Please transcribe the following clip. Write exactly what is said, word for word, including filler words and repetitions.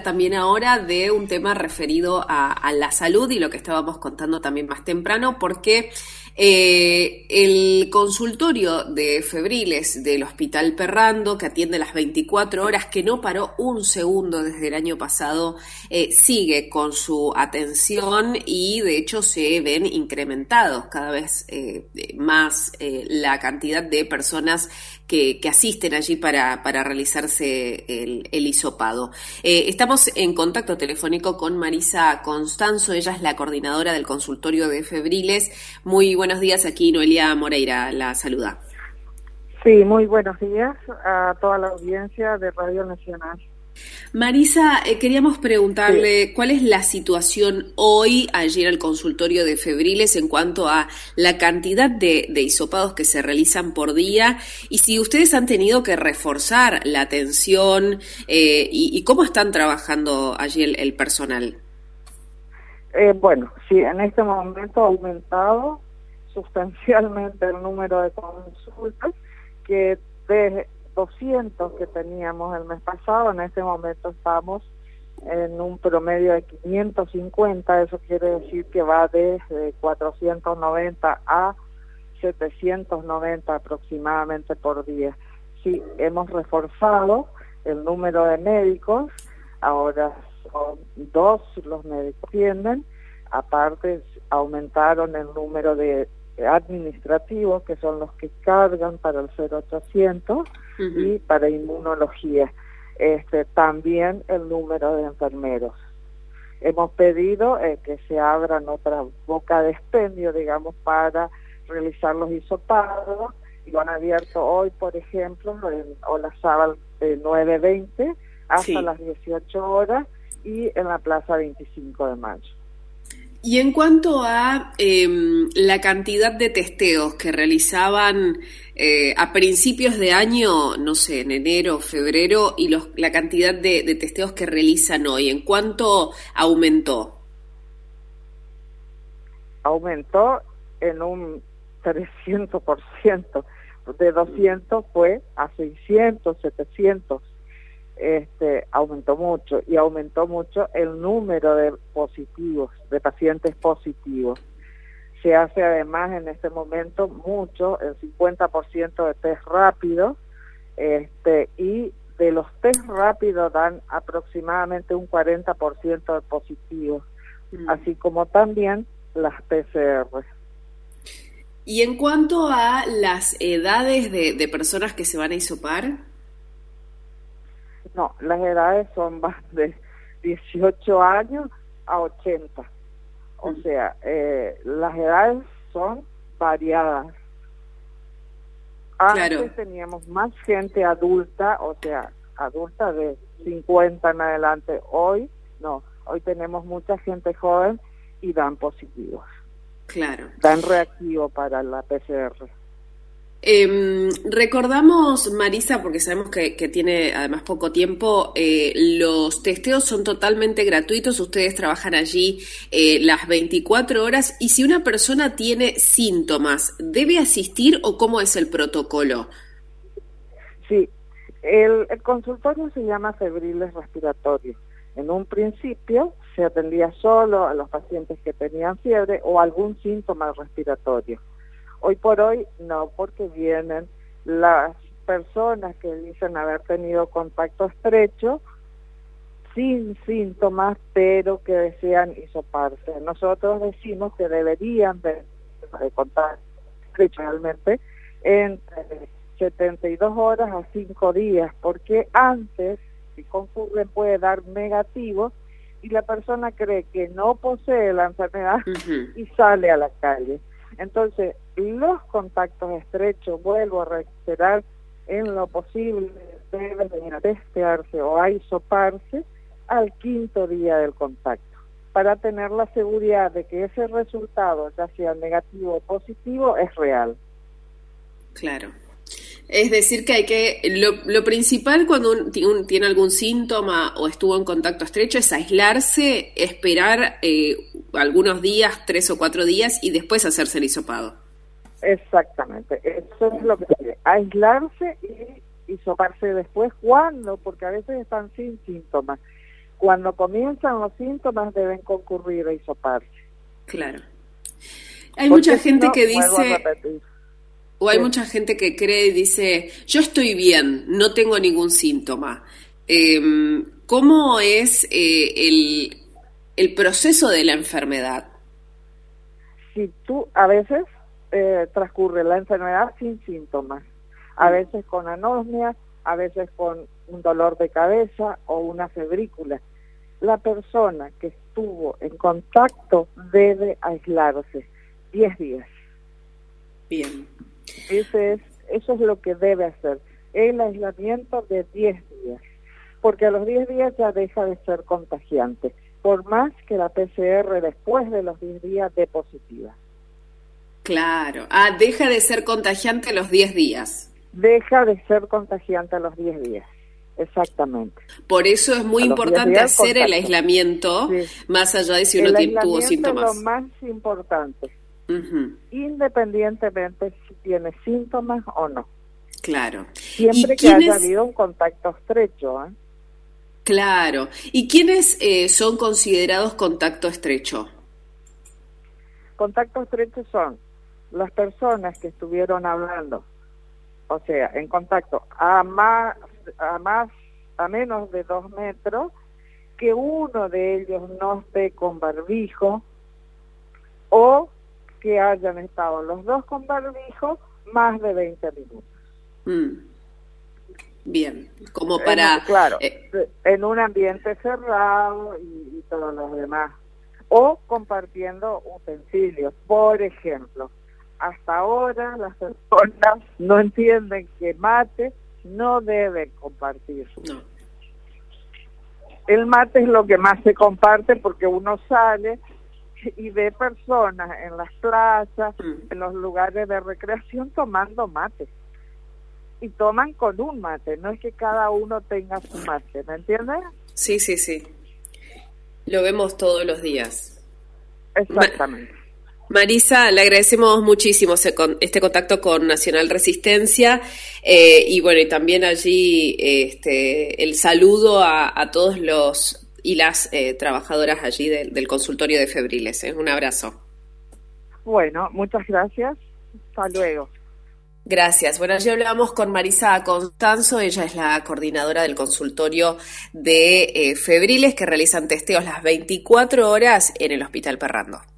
también ahora de un tema referido a, a la salud y lo que estábamos contando también más temprano, porque eh, el consultorio de febriles del Hospital Perrando, que atiende las veinticuatro horas, que no paró un segundo desde el año pasado, eh, sigue con su atención y de hecho se ven incrementados cada vez eh, más eh, la cantidad de personas que, que asisten allí para, para realizarse el, el hisopado. Eh, estamos en contacto telefónico con Marisa Constanzo, ella es la coordinadora del consultorio de febriles. Muy buenos días, aquí Noelia Moreira la saluda. Sí, muy buenos días a toda la audiencia de Radio Nacional. Marisa, eh, queríamos preguntarle sí. cuál es la situación hoy, allí en el consultorio de febriles, en cuanto a la cantidad de, de hisopados que se realizan por día y si ustedes han tenido que reforzar la atención eh, y, y cómo están trabajando allí el, el personal. Eh, bueno, sí, en este momento ha aumentado sustancialmente el número de consultas, que de doscientos que teníamos el mes pasado, en este momento estamos en un promedio de quinientos cincuenta, eso quiere decir que va desde cuatrocientos noventa a setecientos noventa aproximadamente por día. Sí, hemos reforzado el número de médicos, ahora son dos los médicos que atienden, aparte aumentaron el número de administrativos, que son los que cargan para el cero ochocientos uh-huh. y para inmunología. Este, también el número de enfermeros. Hemos pedido eh, que se abran otra boca de expendio, digamos, para realizar los hisopados, y lo han abierto hoy, por ejemplo, en Olazábal de nueve veinte hasta sí. las dieciocho horas y en la Plaza veinticinco de mayo. Y en cuanto a eh, la cantidad de testeos que realizaban eh, a principios de año, no sé, en enero, febrero, y los, la cantidad de, de testeos que realizan hoy, ¿en cuánto aumentó? Aumentó en un trescientos por ciento, de doscientos fue a seiscientos, setecientos. Este, aumentó mucho y aumentó mucho el número de positivos, de pacientes positivos. Se hace además en este momento mucho, el cincuenta por ciento de test rápidos, este, y de los test rápidos dan aproximadamente un cuarenta por ciento de positivos, mm. así como también las P C R. Y en cuanto a las edades de, de personas que se van a hisopar, no, las edades son más de dieciocho años a ochenta. O sea, eh, las edades son variadas. Antes claro. teníamos más gente adulta, o sea, adulta de cincuenta en adelante. Hoy no, hoy tenemos mucha gente joven y dan positivos. Claro. Dan reactivo para la P C R. Eh, recordamos, Marisa, porque sabemos que, que tiene además poco tiempo, eh, los testeos son totalmente gratuitos, ustedes trabajan allí eh, las veinticuatro horas, y si una persona tiene síntomas, ¿debe asistir o cómo es el protocolo? Sí, el, el consultorio se llama febriles respiratorios. En un principio se atendía solo a los pacientes que tenían fiebre o algún síntoma respiratorio. Hoy por hoy no, porque vienen las personas que dicen haber tenido contacto estrecho sin síntomas, pero que desean hisoparse. Nosotros decimos que deberían de, de contacto estrecho realmente entre setenta y dos horas a cinco días, porque antes, si concurren, puede dar negativo y la persona cree que no posee la enfermedad uh-huh. y sale a la calle. Entonces, los contactos estrechos, vuelvo a reiterar, en lo posible deben venir a testearse o a hisoparse al quinto día del contacto, para tener la seguridad de que ese resultado, ya sea negativo o positivo, es real. Claro. Es decir, que hay que, lo, lo principal cuando un, un, tiene algún síntoma o estuvo en contacto estrecho es aislarse, esperar eh, algunos días, tres o cuatro días, y después hacerse el hisopado. Exactamente, eso es lo que quiere, aislarse y hisoparse después. ¿Cuándo? Porque a veces están sin síntomas. Cuando comienzan los síntomas deben concurrir a hisoparse. Claro. Hay Porque mucha gente si no, que vuelvo a dice, repetir. o hay Sí. mucha gente que cree y dice, yo estoy bien, no tengo ningún síntoma. Eh, ¿Cómo es eh, el, el proceso de la enfermedad? Si tú, a veces eh, transcurre la enfermedad sin síntomas, a veces con anosmia, a veces con un dolor de cabeza o una febrícula. La persona que estuvo en contacto debe aislarse diez días. Bien. Ese es, eso es lo que debe hacer, el aislamiento de diez días, porque a los diez días ya deja de ser contagiante, por más que la P C R después de los diez días dé positiva. Claro. Ah, deja de ser contagiante a los diez días. Deja de ser contagiante a los diez días, exactamente. Por eso es muy A los importante diez días, hacer el contacto. aislamiento, Sí. más allá de si uno El tiene- tuvo aislamiento síntomas. es lo más importante, Ujú, independientemente si tiene síntomas o no. claro. Siempre ¿Y que haya quiénes- habido un contacto estrecho, ¿eh? Claro. ¿Y quiénes eh, son considerados contacto estrecho? Contacto estrecho son las personas que estuvieron hablando, o sea, en contacto a más, a más, a menos de dos metros, que uno de ellos no esté con barbijo, o que hayan estado los dos con barbijo más de veinte minutos. Mm. Bien, como para... En- claro, eh, en un ambiente cerrado y, y todo lo demás. O compartiendo utensilios. Por ejemplo, hasta ahora las personas no entienden que mate no deben compartir. no. El mate es lo que más se comparte porque uno sale y ve personas en las plazas, Mm. en los lugares de recreación tomando mate. Y toman con un mate, no es que cada uno tenga su mate, ¿me entiendes? Sí, sí, sí. Lo vemos todos los días. Exactamente. Marisa, le agradecemos muchísimo ese con- este contacto con Nacional Resistencia eh, y bueno, y también allí este, el saludo a, a todos los y las eh, trabajadoras allí del, del consultorio de febriles. ¿eh? Un abrazo. Bueno, muchas gracias. Hasta luego. Gracias. Bueno, allí hablamos con Marisa Constanzo, ella es la coordinadora del consultorio de eh, febriles que realizan testeos las veinticuatro horas en el Hospital Perrando.